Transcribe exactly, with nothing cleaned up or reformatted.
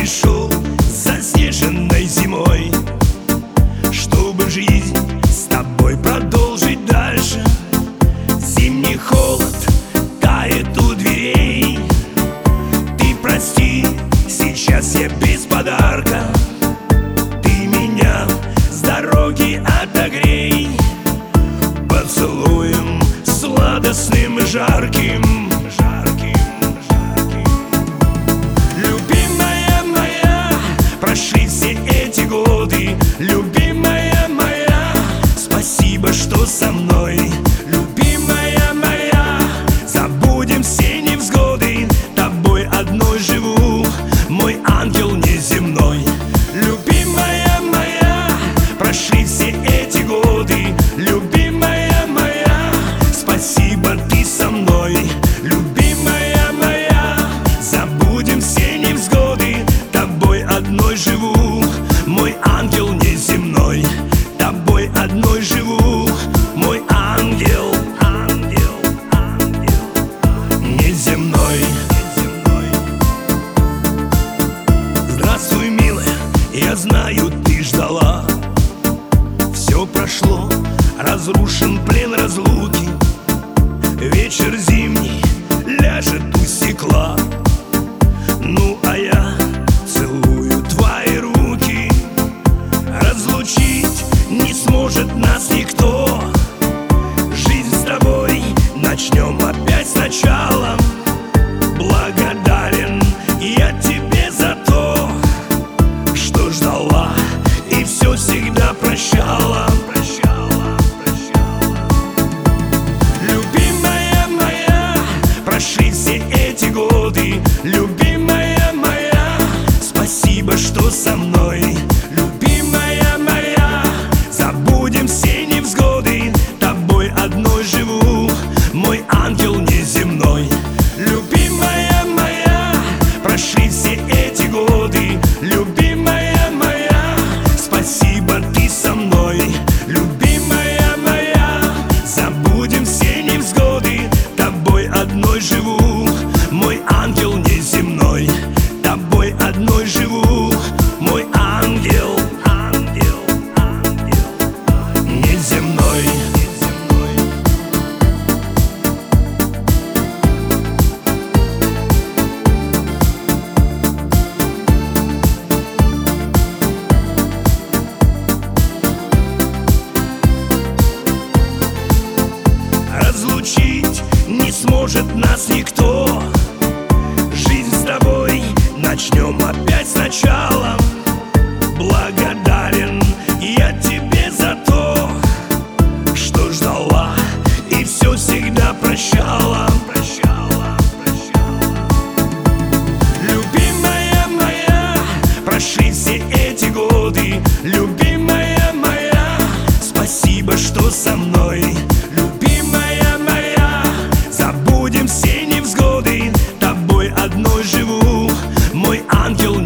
пришел заснеженной зимой, чтобы жизнь с тобой продолжить дальше. Зимний холод тает у дверей. Ты прости, сейчас я без подарка. Ты меня с дороги отогрей поцелуем сладостным и жарким. Прошли все эти годы, любимая моя, спасибо, что со мной. Любимая моя, забудем все невзгоды, тобой одной живу, мой ангел неземной. Любимая моя, прошли все эти годы, любимая моя, спасибо, ты со мной. Любимая моя, забудем все невзгоды, тобой одной живу, мой ангел неземной. Тобой одной живу, мой ангел, ангел, ангел неземной. Здравствуй, милая, я знаю, ты ждала. Все прошло, разрушен плен разлуки. Вечер зимний ляжет у стекла. Ну, а я целую твои руки. Разлучить не сможет нас никто. Жизнь с тобой начнем опять сначала. Благодарен я тебе за то, что ждала и все всегда прощала. Любимая моя, прошли все эти годы, любимая моя, спасибо, что со мной. Любимая моя, забудем все невзгоды, тобой одной живу, мой ангел неземной. Любимая моя, прошли все эти годы, любимая моя, спасибо, ты со мной. Любимая моя, забудем все невзгоды, тобой одной живу, мой ангел неземной. Тобой одной живу, мой ангел, ангел, ангел неземной. Разлучить не сможет нас никто. Жизнь с тобой начнем опять сначала. Благодарен я тебе за то, что ждала и все всегда прощала. Любимая моя, прошли все эти годы, любимая моя, спасибо, что со мной. Любимая моя, забудем все невзгоды, тобой одной живу, мой ангел